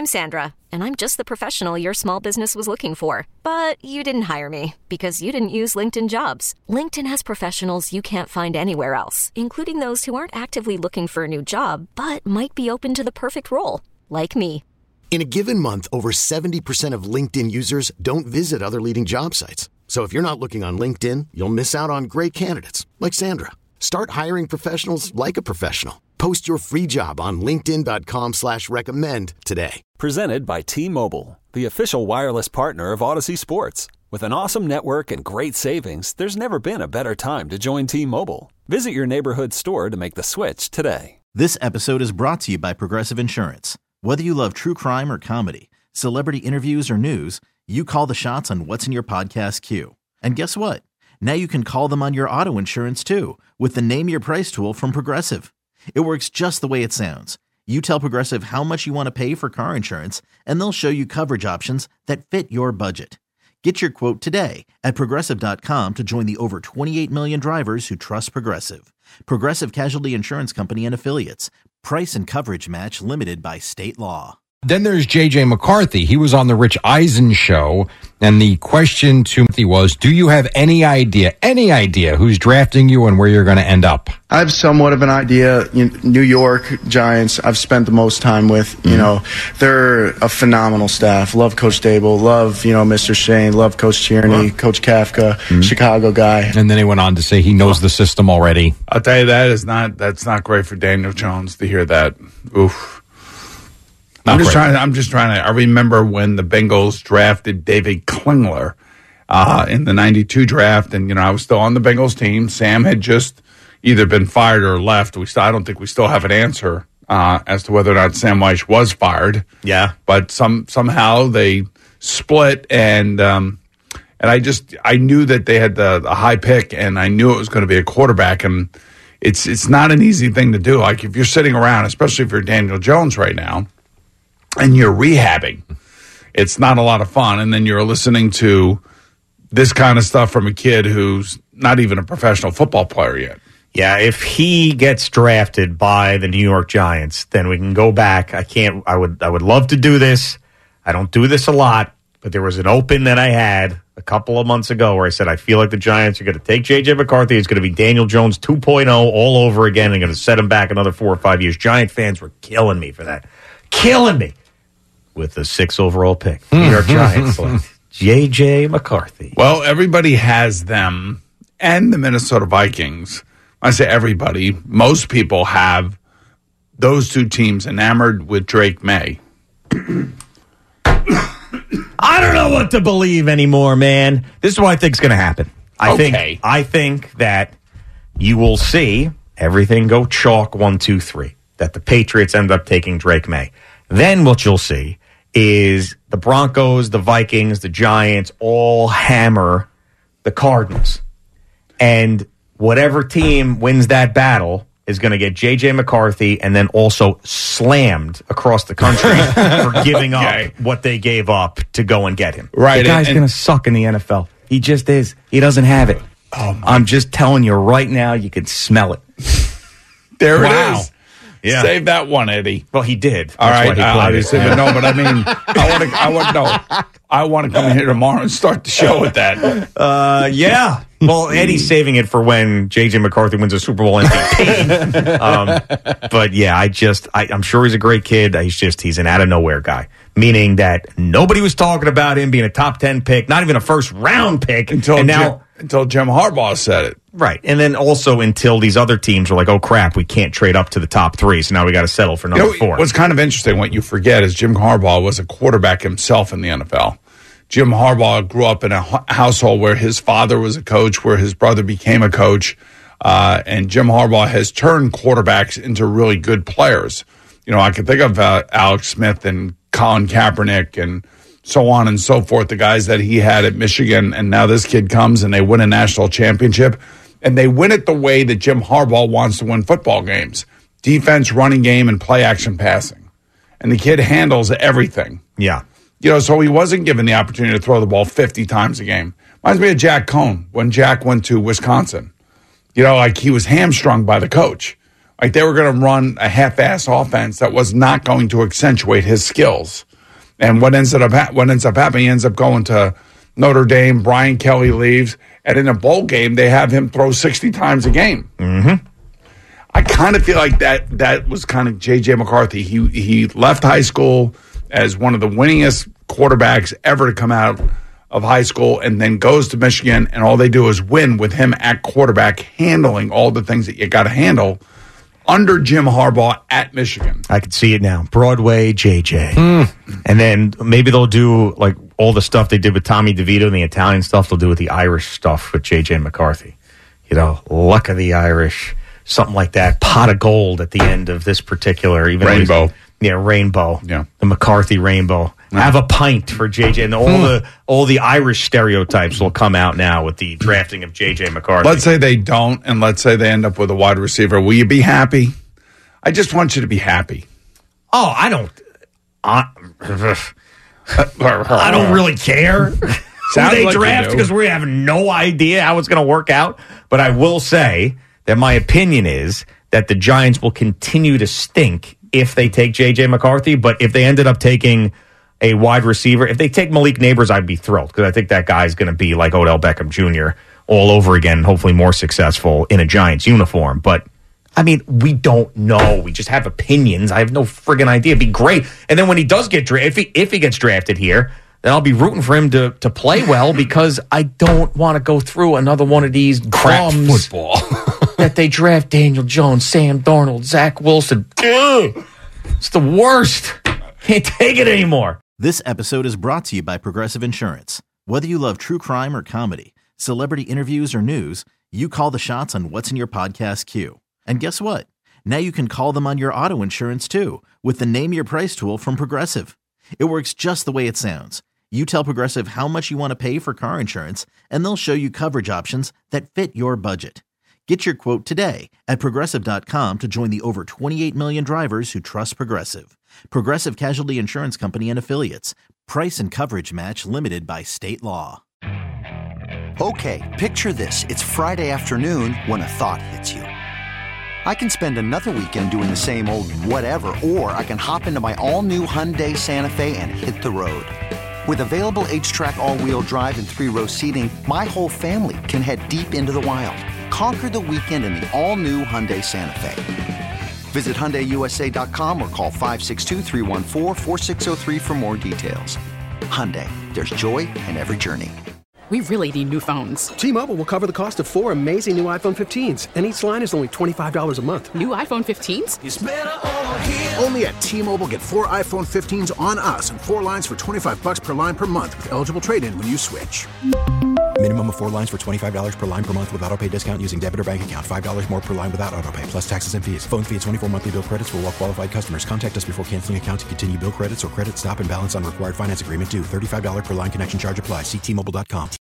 I'm Sandra, and I'm just the professional your small business was looking for. But you didn't hire me because you didn't use LinkedIn Jobs. LinkedIn has professionals you can't find anywhere else, including those who aren't actively looking for a new job, but might be open to the perfect role, like me. In a given month, over 70% of LinkedIn users don't visit other leading job sites. So if you're not looking on LinkedIn, you'll miss out on great candidates like Sandra. Start hiring professionals like a professional. Post your free job on linkedin.com/recommend today. Presented by T-Mobile, the official wireless partner of Odyssey Sports. With an awesome network and great savings, there's never been a better time to join T-Mobile. Visit your neighborhood store to make the switch today. This episode is brought to you by Progressive Insurance. Whether you love true crime or comedy, celebrity interviews or news, you call the shots on what's in your podcast queue. And guess what? Now you can call them on your auto insurance too with the Name Your Price tool from Progressive. It works just the way it sounds. You tell Progressive how much you want to pay for car insurance, and they'll show you coverage options that fit your budget. Get your quote today at Progressive.com to join the over 28 million drivers who trust Progressive. Progressive Casualty Insurance Company and Affiliates. Price and coverage match limited by state law. Then there's J.J. McCarthy. He was on the Rich Eisen show, and the question to me was, do you have any idea who's drafting you and where you're going to end up? I have somewhat of an idea. New York Giants, I've spent the most time with. You know, they're a phenomenal staff. Love Coach Dable. Love, Mr. Shane. Love Coach Tierney, Coach Kafka, Chicago guy. And then he went on to say he knows the system already. I'll tell you, that's not great for Daniel Jones to hear that. Oof. I'm just trying to. I remember when the Bengals drafted David Klingler in the '92 draft, and I was still on the Bengals team. Sam had just either been fired or left. I don't think we still have an answer as to whether or not Sam Weish was fired. Yeah, but somehow they split, and I knew that they had the high pick, and I knew it was going to be a quarterback, and it's not an easy thing to do. Like if you're sitting around, especially if you're Daniel Jones right now, and you're rehabbing, it's not a lot of fun. And then you're listening to this kind of stuff from a kid who's not even a professional football player yet. Yeah, if he gets drafted by the New York Giants, then we can go back. I would love to do this. I don't do this a lot, but there was an open that I had a couple of months ago where I said, I feel like the Giants are going to take J.J. McCarthy. It's going to be Daniel Jones 2.0 all over again. They're going to set him back another 4 or 5 years. Giant fans were killing me for that. Killing me. With the 6th overall pick. New York Giants select J.J. McCarthy. Well, everybody has them and the Minnesota Vikings. I say everybody. Most people have those two teams enamored with Drake May. I don't know what to believe anymore, man. This is what I think is going to happen. I think that you will see everything go chalk 1, 2, 3. That the Patriots end up taking Drake May. Then what you'll see is the Broncos, the Vikings, the Giants all hammer the Cardinals. And whatever team wins that battle is going to get J.J. McCarthy and then also slammed across the country for giving up what they gave up to go and get him. Right. The guy's going to suck in the NFL. He just is. He doesn't have it. I'm just telling you right now, you can smell it. There it is. Yeah. Save that one, Eddie. Well, he did. All right, obviously, but no. But I mean, I want to come in here tomorrow and start the show with that. Yeah. Well, Eddie's saving it for when J.J. McCarthy wins a Super Bowl MVP. But yeah, I'm sure he's a great kid. He's an out of nowhere guy. Meaning that nobody was talking about him being a top 10 pick, not even a first round pick until Jim Harbaugh said it. Right. And then also until these other teams were like, oh, crap, we can't trade up to the top 3, so now we got to settle for number 4. What's kind of interesting, what you forget, is Jim Harbaugh was a quarterback himself in the NFL. Jim Harbaugh grew up in a household where his father was a coach, where his brother became a coach, and Jim Harbaugh has turned quarterbacks into really good players. I can think of Alex Smith and Colin Kaepernick and so on and so forth, the guys that he had at Michigan, and now this kid comes and they win a national championship, and they win it the way that Jim Harbaugh wants to win football games. Defense, running game, and play-action passing. And the kid handles everything. Yeah. So he wasn't given the opportunity to throw the ball 50 times a game. Reminds me of Jack Cohn when Jack went to Wisconsin. Like he was hamstrung by the coach. Like they were going to run a half-ass offense that was not going to accentuate his skills. And what ends up happening, he ends up going to Notre Dame. Brian Kelly leaves. And in a bowl game, they have him throw 60 times a game. Mm-hmm. I kind of feel like that was kind of J.J. McCarthy. He left high school as one of the winningest quarterbacks ever to come out of high school, and then goes to Michigan, and all they do is win with him at quarterback, handling all the things that you got to handle under Jim Harbaugh at Michigan. I could see it now. Broadway JJ. And then maybe they'll do like all the stuff they did with Tommy DeVito and the Italian stuff, they'll do with the Irish stuff with JJ McCarthy. You know, luck of the Irish, something like that. Pot of gold at the end of this particular Rainbow. Rainbow. Yeah. The McCarthy rainbow. Have a pint for JJ, and all the Irish stereotypes will come out now with the drafting of JJ McCarthy. Let's say they don't, and let's say they end up with a wide receiver. Will you be happy? I just want you to be happy. Oh, I don't really care who they like draft because we have no idea how it's going to work out. But I will say that my opinion is that the Giants will continue to stink if they take JJ McCarthy. But if they ended up taking a wide receiver, if they take Malik Neighbors, I'd be thrilled because I think that guy's going to be like Odell Beckham Jr. all over again, hopefully more successful in a Giants uniform. But I mean, we don't know. We just have opinions. I have no friggin' idea. It'd be great. And then when he does get drafted, if he gets drafted here, then I'll be rooting for him to play well because I don't want to go through another one of these crap bums football that they draft Daniel Jones, Sam Darnold, Zach Wilson. Ugh. It's the worst. Can't take it anymore. This episode is brought to you by Progressive Insurance. Whether you love true crime or comedy, celebrity interviews or news, you call the shots on what's in your podcast queue. And guess what? Now you can call them on your auto insurance too with the Name Your Price tool from Progressive. It works just the way it sounds. You tell Progressive how much you want to pay for car insurance, and they'll show you coverage options that fit your budget. Get your quote today at Progressive.com to join the over 28 million drivers who trust Progressive. Progressive Casualty Insurance Company and Affiliates. Price and coverage match limited by state law. Okay, picture this. It's Friday afternoon when a thought hits you. I can spend another weekend doing the same old whatever, or I can hop into my all-new Hyundai Santa Fe and hit the road. With available H-Track all-wheel drive and 3-row seating, my whole family can head deep into the wild. Conquer the weekend in the all-new Hyundai Santa Fe. Visit HyundaiUSA.com or call 562-314-4603 for more details. Hyundai, there's joy in every journey. We really need new phones. T-Mobile will cover the cost of 4 amazing new iPhone 15s, and each line is only $25 a month. New iPhone 15s? It's better over here. Only at T-Mobile, get 4 iPhone 15s on us and 4 lines for $25 per line per month with eligible trade-in when you switch. Minimum of 4 lines for $25 per line per month with autopay discount using debit or bank account. $5 more per line without autopay, plus taxes and fees. Phone fee at 24 monthly bill credits for well-qualified customers. Contact us before canceling account to continue bill credits or credit stop and balance on required finance agreement due. $35 per line connection charge applies. See T-Mobile.com.